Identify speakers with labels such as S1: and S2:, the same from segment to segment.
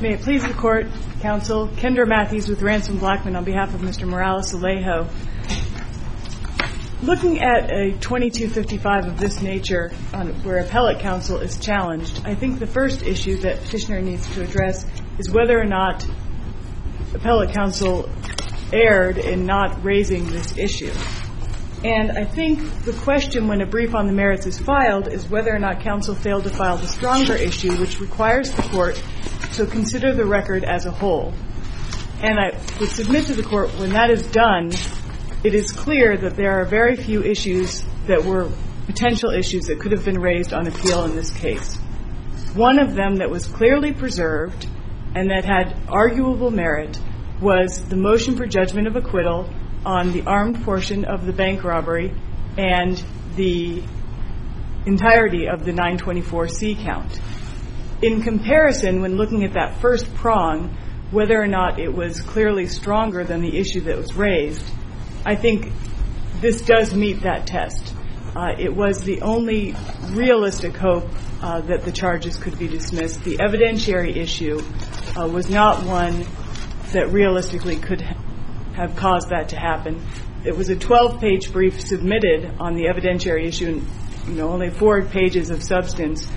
S1: May it please the Court, Counsel, Kendra Matthews with Ransom Blackman on behalf of Mr. Morales-Alejo. Looking at a 2255 of this nature where appellate counsel is challenged, I think the first issue that petitioner needs to address is whether or not appellate counsel erred in not raising this issue. And I think the question when a brief on the merits is filed is whether or not counsel failed to file the stronger issue, which requires the Court to consider the record as a whole. And I would submit to the Court when that is done, it is clear that there are very few issues that were potential issues that could have been raised on appeal in this case. One of them that was clearly preserved and that had arguable merit was the motion for judgment of acquittal on the armed portion of the bank robbery and the entirety of the 924C count. In comparison, when looking at that first prong, whether or not it was clearly stronger than the issue that was raised, I think this does meet that test. It was the only realistic hope that the charges could be dismissed. The evidentiary issue was not one that realistically could have caused that to happen. It was a 12-page brief submitted on the evidentiary issue and only 4 pages of substance.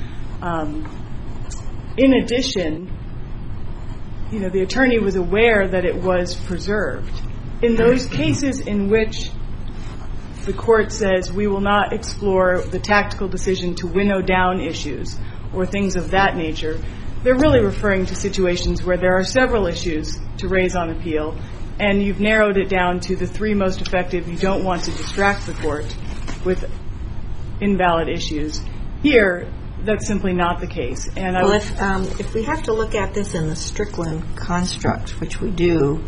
S1: In addition, the attorney was aware that it was preserved. In those cases in which the Court says we will not explore the tactical decision to winnow down issues or things of that nature, they're really referring to situations where there are several issues to raise on appeal, and you've narrowed it down to the 3 most effective. You don't want to distract the Court with invalid issues. Here, that's simply not the case. And
S2: if we have to look at this in the Strickland construct, which we do,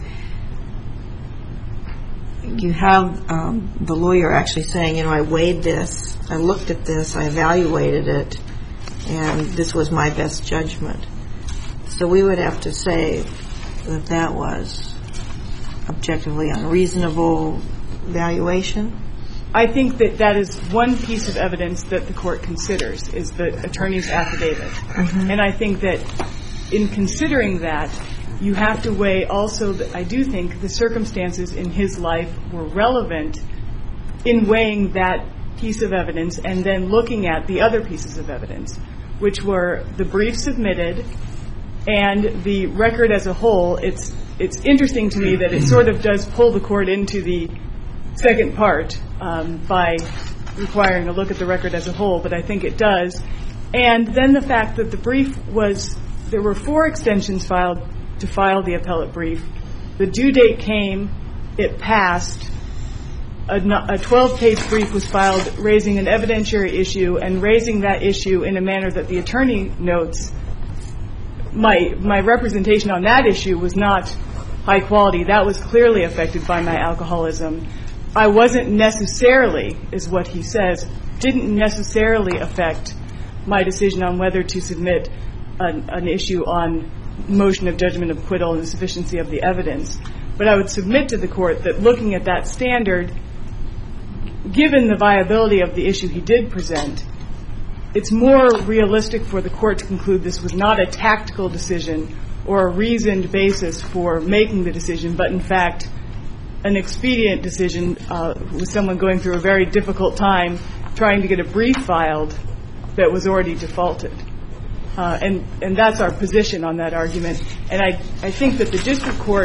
S2: you have the lawyer actually saying, I weighed this, I looked at this, I evaluated it, and this was my best judgment. So we would have to say that that was objectively unreasonable valuation?
S1: I think that is one piece of evidence that the Court considers, is the attorney's affidavit. Mm-hmm. And I think that in considering that, you have to weigh also, I do think, the circumstances in his life were relevant in weighing that piece of evidence and then looking at the other pieces of evidence, which were the brief submitted and the record as a whole. It's interesting to me that it sort of does pull the Court into the second part by requiring a look at the record as a whole, but I think it does. And then the fact that the brief there were 4 extensions filed to file the appellate brief. The due date came, it passed, a 12-page brief was filed raising an evidentiary issue and raising that issue in a manner that the attorney notes. My representation on that issue was not high quality. That was clearly affected by my alcoholism. I wasn't necessarily, is what he says, didn't necessarily affect my decision on whether to submit an issue on motion of judgment of acquittal and the sufficiency of the evidence. But I would submit to the Court that looking at that standard, given the viability of the issue he did present, it's more realistic for the Court to conclude this was not a tactical decision or a reasoned basis for making the decision, but in fact an expedient decision with someone going through a very difficult time trying to get a brief filed that was already defaulted. And that's our position on that argument. And I think that the district court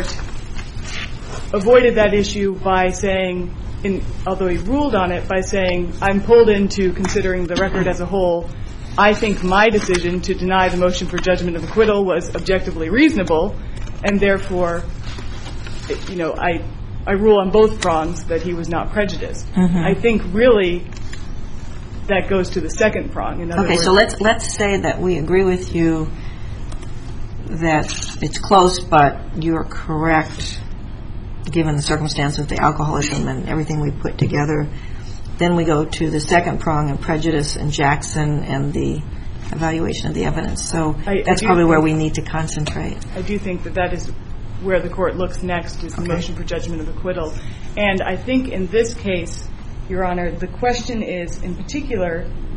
S1: avoided that issue by saying, although he ruled on it, by saying, I'm pulled into considering the record as a whole. I think my decision to deny the motion for judgment of acquittal was objectively reasonable, and therefore, I rule on both prongs that he was not prejudiced. Mm-hmm. I think really that goes to the second prong. In other words,
S2: so let's say that we agree with you that it's close, but you're correct given the circumstances of the alcoholism and everything we put together. Then we go to the second prong of prejudice and Jackson and the evaluation of the evidence. So that's probably where we need to concentrate.
S1: I do think that is where the Court looks next, is the motion for judgment of acquittal. And I think in this case, Your Honor, the question is, in particular,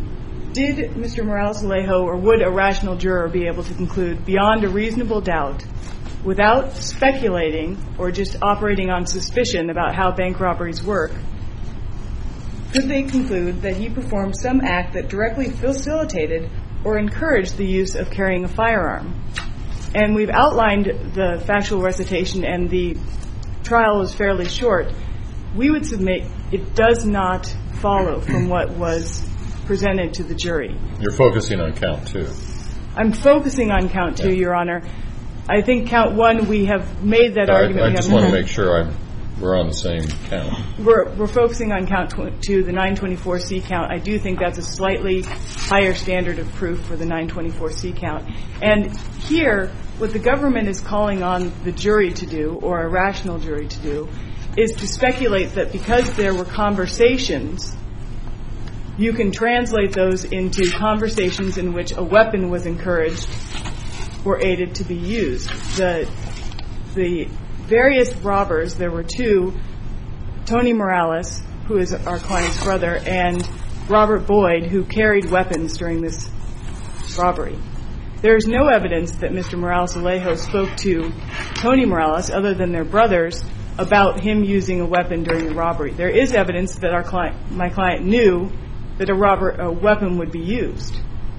S1: did Mr. Morales-Alejo, or would a rational juror be able to conclude beyond a reasonable doubt, without speculating or just operating on suspicion about how bank robberies work, could they conclude that he performed some act that directly facilitated or encouraged the use of carrying a firearm? And we've outlined the factual recitation, and the trial is fairly short. We would submit it does not follow from what was presented to the jury.
S3: You're focusing on count 2.
S1: I'm focusing on count 2, Your Honor. I think count 1, we have made that argument.
S3: I just want to make sure we're on the same count.
S1: We're focusing on count 2, the 924C count. I do think that's a slightly higher standard of proof for the 924C count. And here, what the government is calling on the jury to do, or a rational jury to do, is to speculate that because there were conversations, you can translate those into conversations in which a weapon was encouraged or aided to be used. The various robbers, there were 2, Tony Morales, who is our client's brother, and Robert Boyd, who carried weapons during this robbery. There is no evidence that Mr. Morales-Alejo spoke to Tony Morales, other than their brothers, about him using a weapon during the robbery. There is evidence that my client knew that a weapon would be used.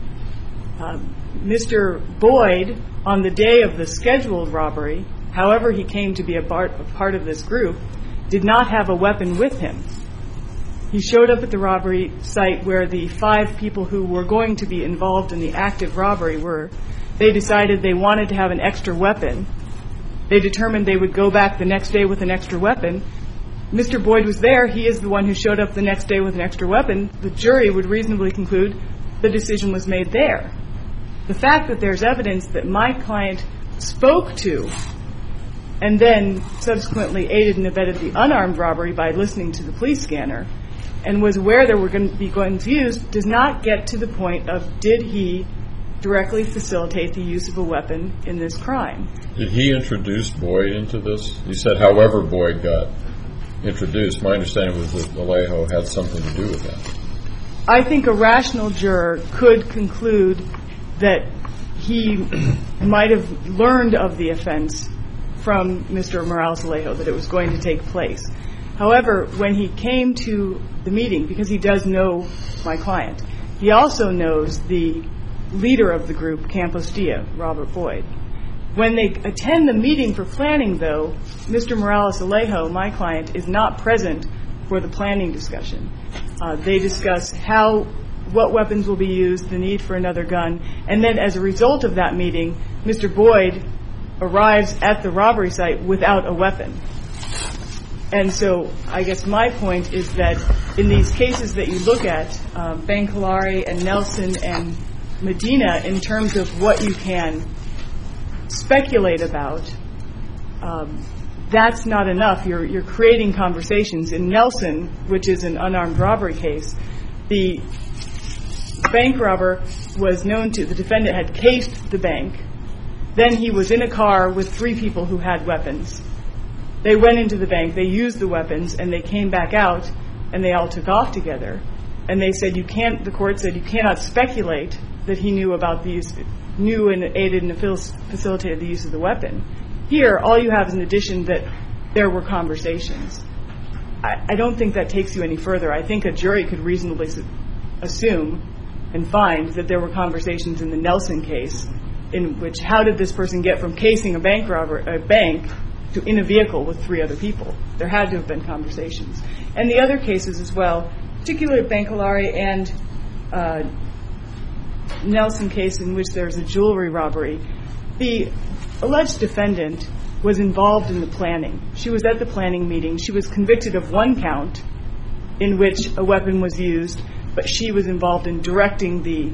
S1: Mr. Boyd, on the day of the scheduled robbery, however he came to be a part of this group, did not have a weapon with him. He showed up at the robbery site where the 5 people who were going to be involved in the active robbery were. They decided they wanted to have an extra weapon. They determined they would go back the next day with an extra weapon. Mr. Boyd was there. He is the one who showed up the next day with an extra weapon. The jury would reasonably conclude the decision was made there. The fact that there's evidence that my client spoke to and then subsequently aided and abetted the unarmed robbery by listening to the police scanner and was aware there were going to be guns used does not get to the point of did he directly facilitate the use of a weapon in this crime.
S3: Did he introduce Boyd into this? You said however Boyd got introduced. My understanding was that Alejo had something to do with that.
S1: I think a rational juror could conclude that he might have learned of the offense from Mr. Morales-Alejo, that it was going to take place. However, when he came to the meeting, because he does know my client, he also knows the leader of the group, Campos Dia, Robert Boyd. When they attend the meeting for planning, though, Mr. Morales-Alejo, my client, is not present for the planning discussion. They discuss what weapons will be used, the need for another gun, and then as a result of that meeting, Mr. Boyd arrives at the robbery site without a weapon. And so I guess my point is that in these cases that you look at, Bancalari and Nelson and Medina, in terms of what you can speculate about, that's not enough. You're creating conversations. In Nelson, which is an unarmed robbery case, the bank robber was known to, the defendant had cased the bank. Then he was in a car with 3 people who had weapons. They went into the bank, they used the weapons, and they came back out, and they all took off together. And they said the court said you cannot speculate that he knew about the use, knew and aided and facilitated the use of the weapon. Here, all you have is an addition that there were conversations. I don't think that takes you any further. I think a jury could reasonably assume and find that there were conversations in the Nelson case in which how did this person get from casing a bank to in a vehicle with 3 other people. There had to have been conversations. And the other cases as well, particularly Bancalari and Nelson case in which there's a jewelry robbery, the alleged defendant was involved in the planning. She was at the planning meeting. She was convicted of 1 count in which a weapon was used, but she was involved in directing the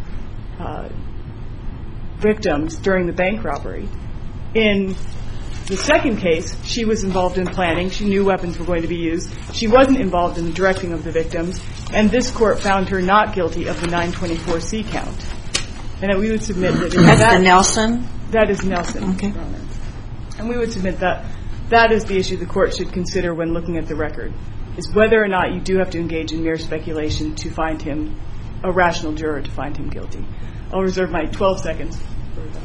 S1: victims during the bank robbery. In the second case, she was involved in planning. She knew weapons were going to be used. She wasn't involved in the directing of the victims, and this court found her not guilty of the 924C count. And that we would submit that...
S2: That's the Nelson?
S1: That is Nelson.
S2: Okay.
S1: And we would submit that that is the issue the court should consider when looking at the record, is whether or not you do have to engage in mere speculation to find him a rational juror to find him guilty. I'll reserve my 12 seconds for that.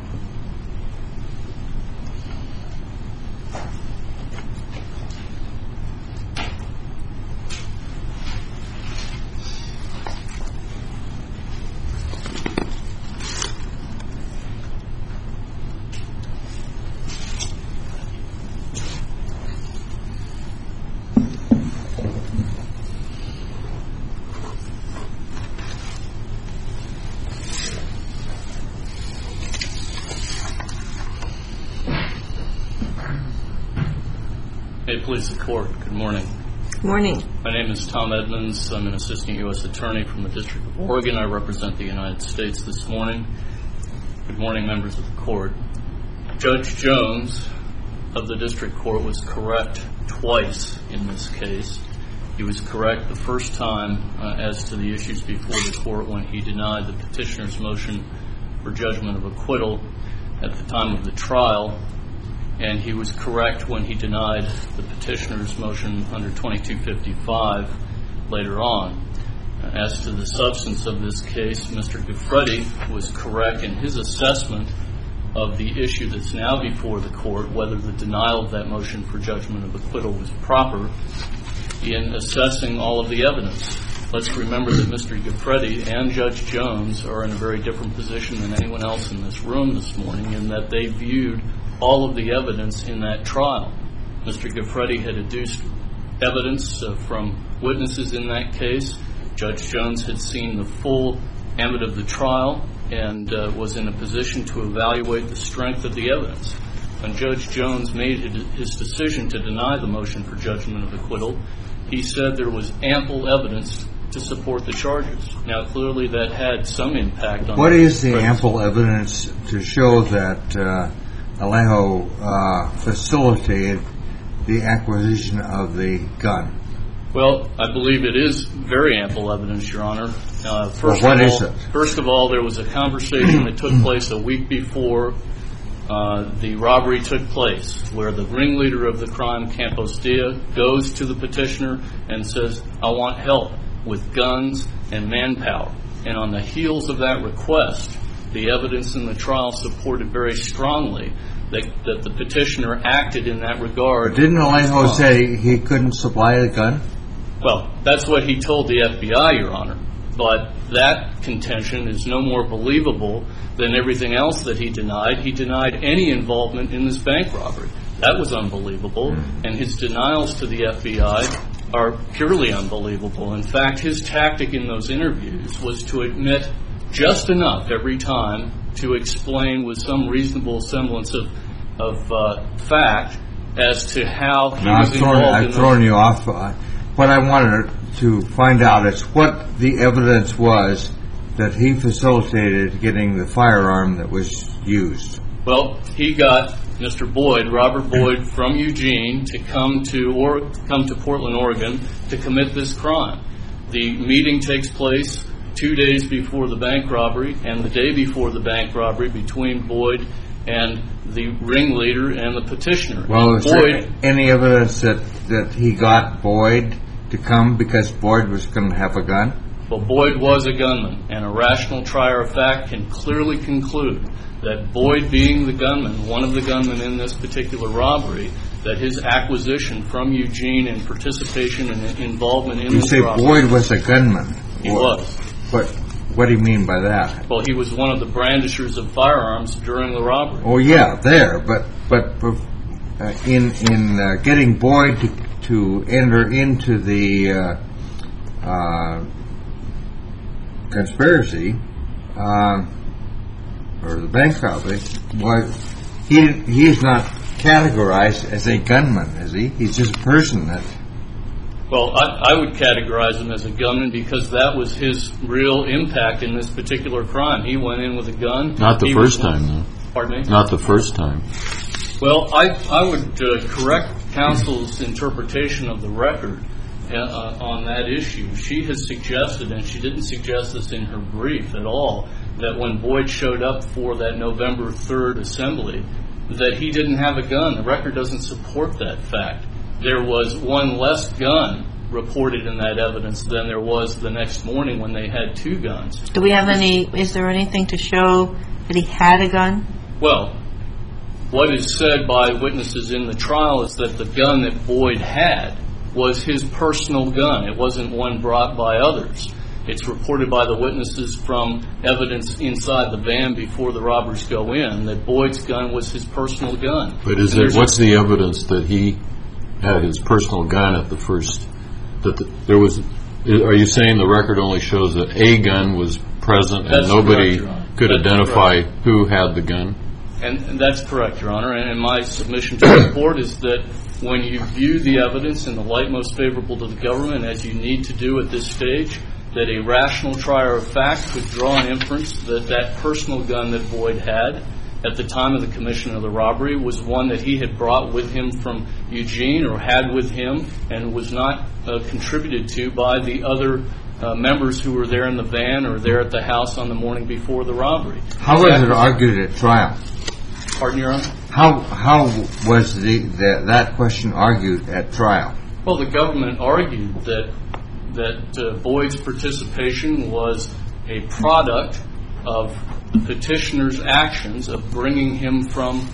S4: May it please the Court. Good morning.
S2: Good morning.
S4: My name is Tom Edmonds. I'm an assistant U.S. attorney from the District of Oregon. I represent the United States this morning. Good morning, members of the Court. Judge Jones of the District Court was correct twice in this case. He was correct the first time as to the issues before the Court when he denied the petitioner's motion for judgment of acquittal at the time of the trial, and he was correct when he denied the petitioner's motion under 2255 later on. As to the substance of this case, Mr. Giuffretti was correct in his assessment of the issue that's now before the Court, whether the denial of that motion for judgment of acquittal was proper, in assessing all of the evidence. Let's remember that Mr. Giuffretti and Judge Jones are in a very different position than anyone else in this room this morning in that they viewed all of the evidence in that trial. Mr. Giuffretti had adduced evidence from witnesses in that case. Judge Jones had seen the full ambit of the trial and was in a position to evaluate the strength of the evidence. When Judge Jones made his decision to deny the motion for judgment of acquittal, he said there was ample evidence to support the charges. Now, clearly that had some impact on...
S5: What is the ample evidence to show that Alejo facilitated the acquisition of the gun?
S4: Well, I believe it is very ample evidence, Your Honor.
S5: What is it?
S4: First of all, there was a conversation that took place a week before the robbery took place, where the ringleader of the crime, Campos Dia, goes to the petitioner and says, I want help with guns and manpower. And on the heels of that request, the evidence in the trial supported very strongly that the petitioner acted in that regard.
S5: But didn't Alejo say he couldn't supply the gun?
S4: Well, that's what he told the FBI, Your Honor. But that contention is no more believable than everything else that he denied. He denied any involvement in this bank robbery. That was unbelievable. And his denials to the FBI are purely unbelievable. In fact, his tactic in those interviews was to admit just enough every time to explain with some reasonable semblance of fact as to how he was involved.
S5: I've thrown you off. What I wanted to find out is what the evidence was that he facilitated getting the firearm that was used.
S4: Well, he got Mr. Boyd, Robert Boyd, from Eugene to come to Portland, Oregon, to commit this crime. The meeting takes place 2 days before the bank robbery and the day before the bank robbery between Boyd and the ringleader and the petitioner.
S5: Well, is there any evidence that he got Boyd to come because Boyd was going to have a gun?
S4: Well, Boyd was a gunman, and a rational trier of fact can clearly conclude that Boyd, being the gunman, one of the gunmen in this particular robbery, that his acquisition from Eugene and participation and involvement in this robbery...
S5: You say Boyd was a gunman.
S4: He was.
S5: What do you mean by that?
S4: Well, he was one of the brandishers of firearms during the robbery.
S5: Oh, yeah, there. But in getting Boyd to enter into the conspiracy or the bank robbery, he is not categorized as a gunman, is he? He's just a person that...
S4: Well, I would categorize him as a gunman because that was his real impact in this particular crime. He went in with a gun.
S3: Not the first time, though.
S4: Pardon me?
S3: Not the first time.
S4: Well, I would correct counsel's interpretation of the record on that issue. She has suggested, and she didn't suggest this in her brief at all, that when Boyd showed up for that November 3rd assembly, that he didn't have a gun. The record doesn't support that fact. There was one less gun reported in that evidence than there was the next morning when they had 2 guns.
S2: Do we have is there anything to show that he had a gun?
S4: Well, what is said by witnesses in the trial is that the gun that Boyd had was his personal gun. It wasn't one brought by others. It's reported by the witnesses from evidence inside the van before the robbers go in that Boyd's gun was his personal gun.
S3: But what's the evidence that he had his personal gun at the first? Are you saying the record only shows that a gun was present and nobody could identify who had the gun?
S4: And that's correct, Your Honor. And my submission to the court is that when you view the evidence in the light most favorable to the government, as you need to do at this stage, that a rational trier of fact could draw an inference that that personal gun that Boyd had at the time of the commission of the robbery was one that he had brought with him from Eugene or had with him and was not contributed to by the other members who were there in the van or there at the house on the morning before the robbery.
S5: How was it argued at trial?
S4: Pardon, Your Honor?
S5: How was that question argued at trial?
S4: Well, the government argued that Boyd's participation was a product of the petitioner's actions of bringing him from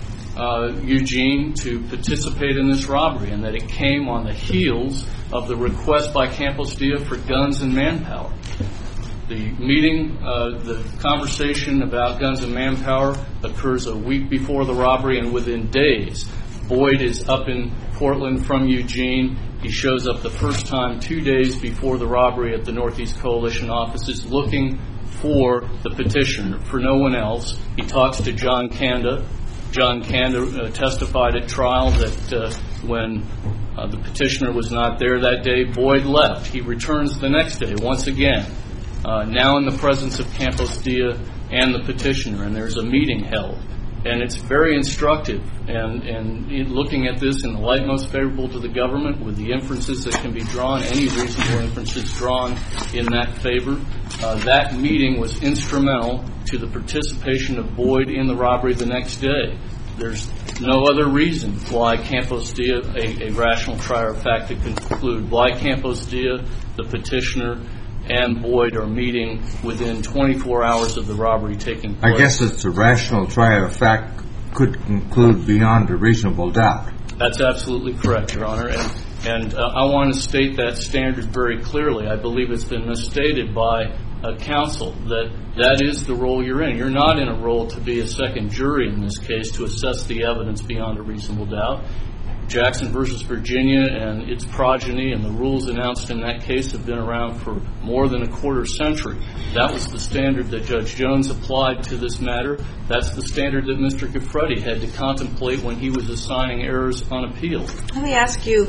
S4: Eugene to participate in this robbery, and that it came on the heels of the request by Campos Dia for guns and manpower. The meeting, the conversation about guns and manpower occurs a week before the robbery, and within days, Boyd is up in Portland from Eugene. He shows up the first time 2 days before the robbery at the Northeast Coalition offices looking for the petitioner, for no one else. He talks to John Kanda. John Kanda testified at trial that when the petitioner was not there that day, Boyd left. He returns the next day once again, now in the presence of Campos Dia and the petitioner, and there's a meeting held. And it's very instructive, and looking at this in the light most favorable to the government, with the inferences that can be drawn, any reasonable inferences drawn in that favor, that meeting was instrumental to the participation of Boyd in the robbery the next day. There's no other reason why Campos Dia, a rational trier of fact, to conclude why Campos Dia, the petitioner, and Boyd are meeting within 24 hours of the robbery taking place.
S5: I guess it's a rational trier of fact could conclude beyond a reasonable doubt.
S4: That's absolutely correct, Your Honor. And I want to state that standard very clearly. I believe it's been misstated by counsel that is the role you're in. You're not in a role to be a second jury in this case to assess the evidence beyond a reasonable doubt. Jackson versus Virginia and its progeny and the rules announced in that case have been around for more than a quarter century. That was the standard that Judge Jones applied to this matter. That's the standard that Mr. Giffredi had to contemplate when he was assigning errors on appeal.
S2: Let me ask you,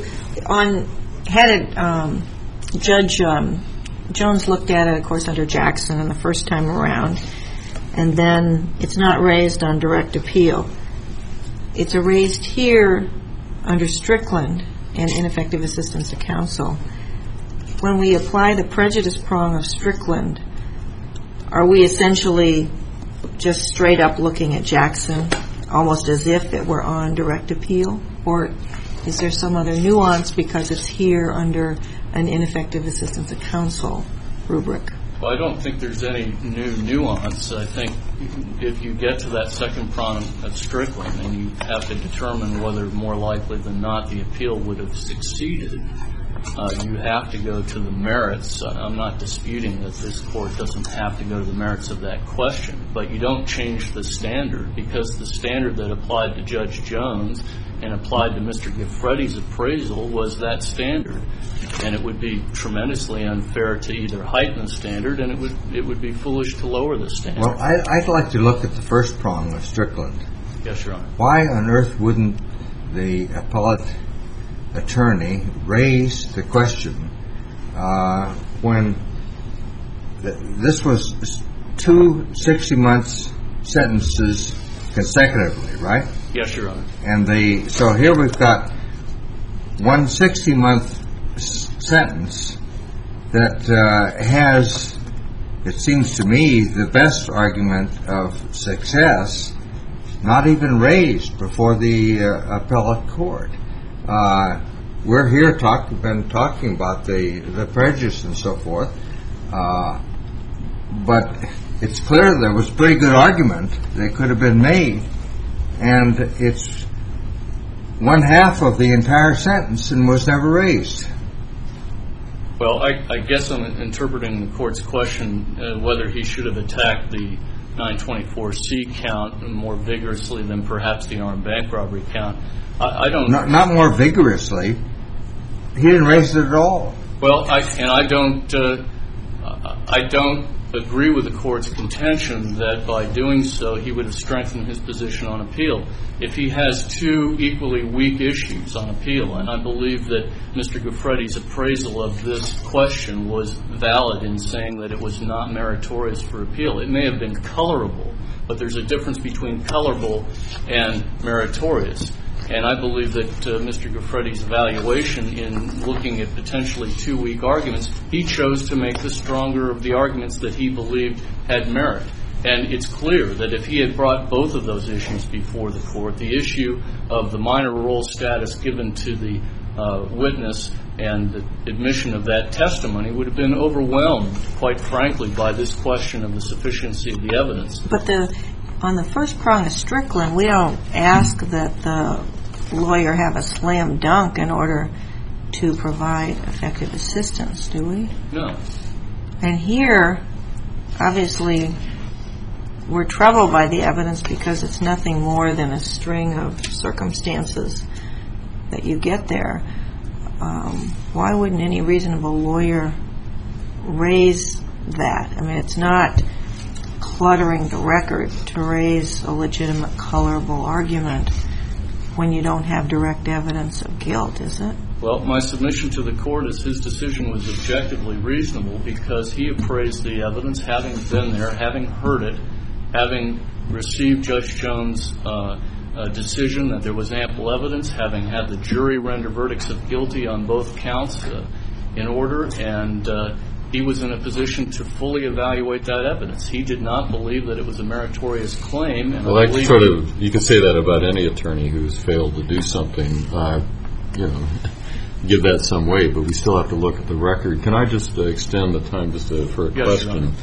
S2: Judge Jones looked at it, of course, under Jackson and the first time around, and then it's not raised on direct appeal. It's raised here under Strickland and ineffective assistance to counsel. When we apply the prejudice prong of Strickland, are we essentially just straight up looking at Jackson almost as if it were on direct appeal? Or is there some other nuance because it's here under an ineffective assistance to counsel rubric?
S4: Well, I don't think there's any new nuance. I think if you get to that second prong of Strickland and you have to determine whether more likely than not the appeal would have succeeded, you have to go to the merits. I'm not disputing that this court doesn't have to go to the merits of that question, but you don't change the standard because the standard that applied to Judge Jones and applied to Mr. Giffredi's appraisal was that standard. And it would be tremendously unfair to either heighten the standard, and it would be foolish to lower the standard.
S5: Well, I'd like to look at the first prong of Strickland.
S4: Yes, Your Honor.
S5: Why on earth wouldn't the appellate attorney raise the question when this was 2 60-month sentences consecutively, right?
S4: Yes, Your Honor.
S5: And so here we've got one 60-month sentence that has, it seems to me, the best argument of success, not even raised before the appellate court. we're here been talking about the prejudice and so forth, but it's clear there was a pretty good argument that could have been made, and it's one half of the entire sentence and was never raised.
S4: Well, I guess I'm interpreting the court's question whether he should have attacked the 924C count more vigorously than perhaps the armed bank robbery count. I don't.
S5: Not more vigorously. He didn't raise it at all.
S4: Well, I don't agree with the court's contention that by doing so he would have strengthened his position on appeal. If he has two equally weak issues on appeal, and I believe that Mr. Giuffretti's appraisal of this question was valid in saying that it was not meritorious for appeal. It may have been colorable, but there's a difference between colorable and meritorious. And I believe that Mr. Giuffretti's evaluation in looking at potentially two weak arguments, he chose to make the stronger of the arguments that he believed had merit. And it's clear that if he had brought both of those issues before the court, the issue of the minor role status given to the witness and the admission of that testimony would have been overwhelmed, quite frankly, by this question of the sufficiency of the evidence.
S2: But on the first prong of Strickland, we don't ask that the lawyer have a slam dunk in order to provide effective assistance, do we?
S4: No.
S2: And here, obviously, we're troubled by the evidence because it's nothing more than a string of circumstances that you get there. Why wouldn't any reasonable lawyer raise that? I mean, it's not cluttering the record to raise a legitimate, colorable argument when you don't have direct evidence of guilt, is it?
S4: Well, my submission to the court is his decision was objectively reasonable because he appraised the evidence, having been there, having heard it, having received Judge Jones' decision that there was ample evidence, having had the jury render verdicts of guilty on both counts in order, and he was in a position to fully evaluate that evidence. He did not believe that it was a meritorious claim. And
S3: well, that's sort of, you can say that about any attorney who's failed to do something, give that some weight, but we still have to look at the record. Can I just extend the time just for a question?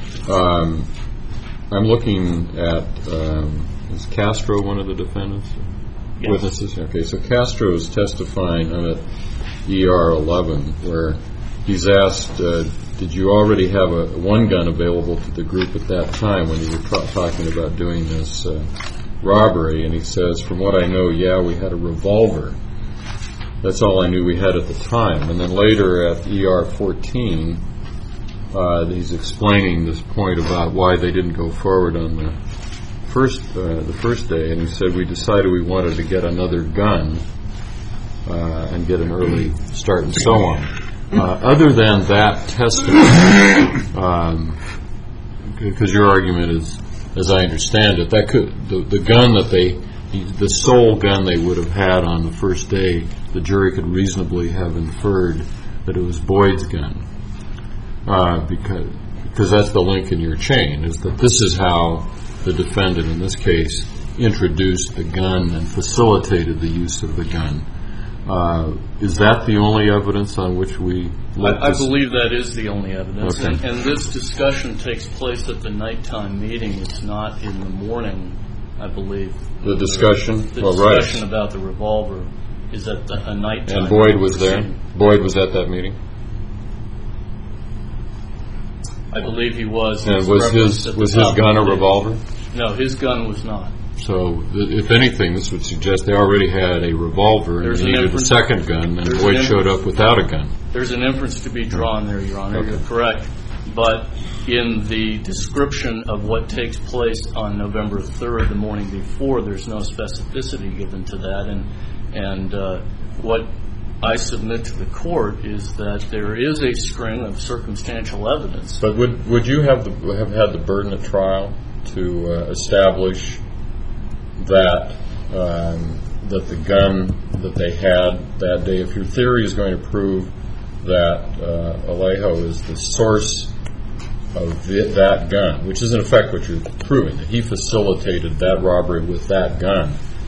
S3: I'm looking at, is Castro one of the defendants? Yes. Witnesses? Okay, so Castro is testifying on at ER 11 where he's asked, did you already have one gun available to the group at that time when you were talking about doing this robbery? And he says, from what I know, yeah, we had a revolver. That's all I knew we had at the time. And then later at ER 14, he's explaining this point about why they didn't go forward on the first day. And he said, we decided we wanted to get another gun and get an early start and so on. Other than that testimony, because your argument is, as I understand it, that the gun that the sole gun they would have had on the first day, the jury could reasonably have inferred that it was Boyd's gun, because that's the link in your chain, is that this is how the defendant in this case introduced the gun and facilitated the use of the gun. Is that the only evidence on which we look?
S4: I believe that is the only evidence.
S3: Okay.
S4: And this discussion takes place at the nighttime meeting. It's not in the morning, I believe.
S3: The discussion?
S4: The discussion about the revolver is at a nighttime.
S3: And Boyd was there? Boyd was at that meeting?
S4: I believe he was.
S3: And was his gun a revolver?
S4: No, his gun was not.
S3: So, if anything, this would suggest they already had a revolver and they needed a second gun, and Boyd showed up without a gun.
S4: There's an inference to be drawn there, Your Honor.
S3: Okay.
S4: You're correct. But in the description of what takes place on November 3rd, the morning before, there's no specificity given to that. And what I submit to the court is that there is a string of circumstantial evidence.
S3: But would you have had the burden of trial to establish that the gun that they had that day, if your theory is going to prove that Alejo is the source of that gun, which is in effect what you're proving, that he facilitated that robbery with that gun,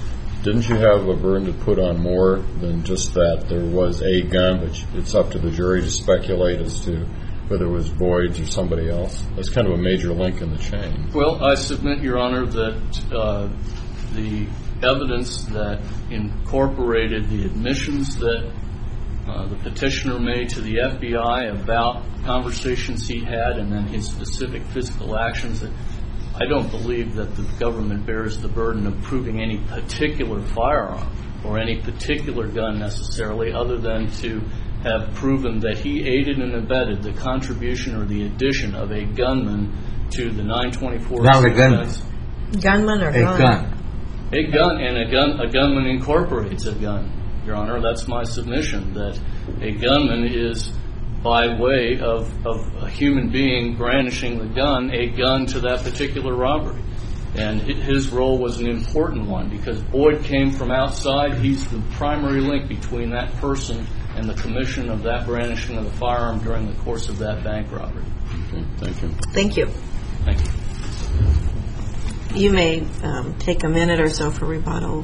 S3: didn't you have a burden to put on more than just that there was a gun, but it's up to the jury to speculate as to whether it was Boyd's or somebody else? That's kind of a major link in the chain.
S4: Well, I submit, Your Honor, that the evidence that incorporated the admissions that the petitioner made to the FBI about conversations he had and then his specific physical actions, that I don't believe that the government bears the burden of proving any particular firearm or any particular gun necessarily, other than to have proven that he aided and abetted the contribution or the addition of a gunman to the 924.
S5: Not a gunman.
S2: Gunman or
S5: A gun.
S4: A gun, and a gunman incorporates a gun, Your Honor. That's my submission, that a gunman is, by way of a human being brandishing the gun, a gun to that particular robbery. And his role was an important one because Boyd came from outside. He's the primary link between that person and the commission of that brandishing of the firearm during the course of that bank robbery.
S3: Okay, thank you.
S2: Thank you.
S4: Thank you.
S2: You may take a minute or so for rebuttal.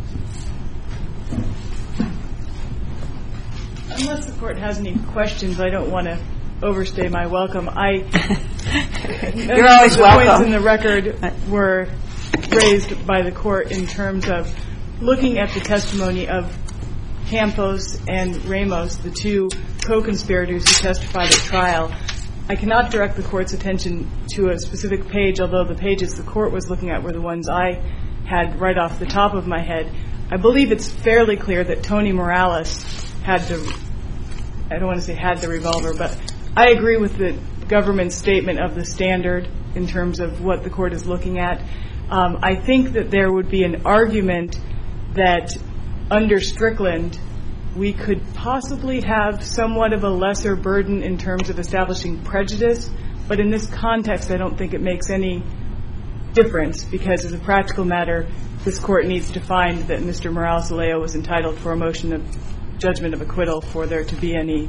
S1: Unless the court has any questions, I don't want to overstay my welcome.
S2: You're always
S1: the
S2: welcome.
S1: Points in the record were raised by the court in terms of looking at the testimony of Campos and Ramos, the two co-conspirators who testified at trial. I cannot direct the court's attention to a specific page, although the pages the court was looking at were the ones I had right off the top of my head. I believe it's fairly clear that Tony Morales had I don't want to say had the revolver, but I agree with the government's statement of the standard in terms of what the court is looking at. I think that there would be an argument that under Strickland we could possibly have somewhat of a lesser burden in terms of establishing prejudice, but in this context I don't think it makes any difference because as a practical matter this court needs to find that Mr. Morales-Alejo was entitled for a motion of judgment of acquittal for there to be any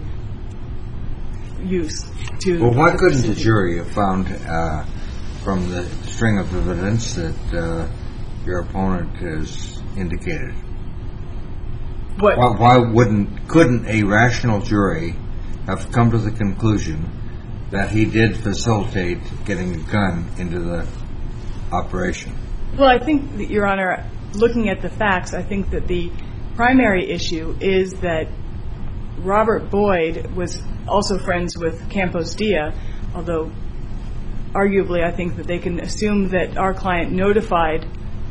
S1: use to...
S5: Well, why couldn't the jury have found from the string of evidence that your opponent has indicated?
S1: What?
S5: Why couldn't a rational jury have come to the conclusion that he did facilitate getting a gun into the operation?
S1: Well, I think, that, Your Honor, looking at the facts, I think that the primary issue is that Robert Boyd was also friends with Campos Dia, although arguably I think that they can assume that our client notified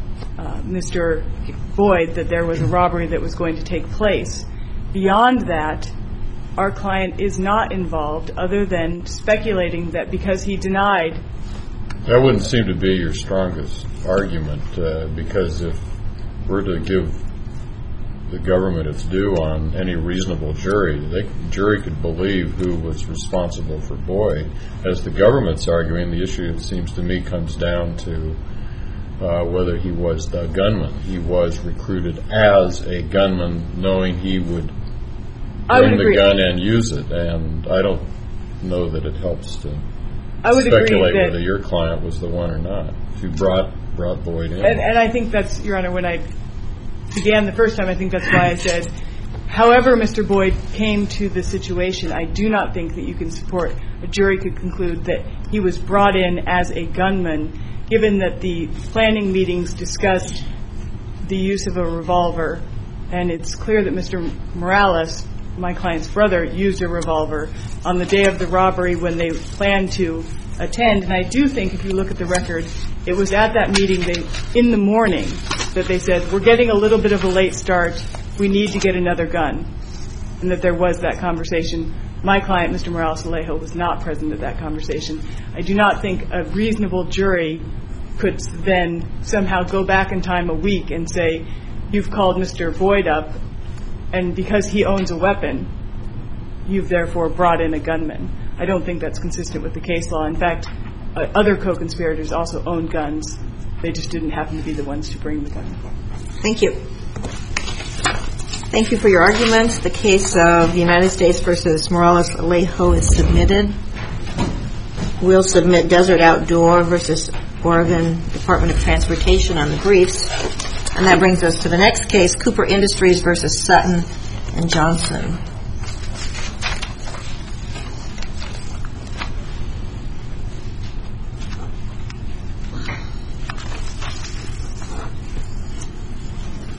S1: Mr. Boyd that there was a robbery that was going to take place. Beyond that, our client is not involved other than speculating that because he denied...
S3: That wouldn't seem to be your strongest argument because if we're to give the government its due on any reasonable jury, the jury could believe who was responsible for Boyd. As the government's arguing, the issue, it seems to me, comes down to whether he was the gunman. He was recruited as a gunman knowing he would bring the gun and use it, and I don't know that it helps to speculate whether your client was the one or not, who brought Boyd in.
S1: And I think that's, Your Honor, when I began the first time, I think that's why I said, however Mr. Boyd came to the situation, I do not think that you can support, a jury could conclude that he was brought in as a gunman, given that the planning meetings discussed the use of a revolver, and it's clear that Mr. Morales, my client's brother, used a revolver on the day of the robbery when they planned to attend. And I do think, if you look at the record, it was at that meeting in the morning that they said, we're getting a little bit of a late start, we need to get another gun, and that there was that conversation. My client, Mr. Morales-Alejo, was not present at that conversation. I do not think a reasonable jury could then somehow go back in time a week and say, you've called Mr. Boyd up, and because he owns a weapon, you've therefore brought in a gunman. I don't think that's consistent with the case law. In fact, other co-conspirators also owned guns. They just didn't happen to be the ones to bring the gun.
S2: Thank you. Thank you for your arguments. The case of United States versus Morales-Alejo is submitted. We'll submit Desert Outdoor versus Oregon Department of Transportation on the briefs. And that brings us to the next case, Cooper Industries versus Sutton and Johnson.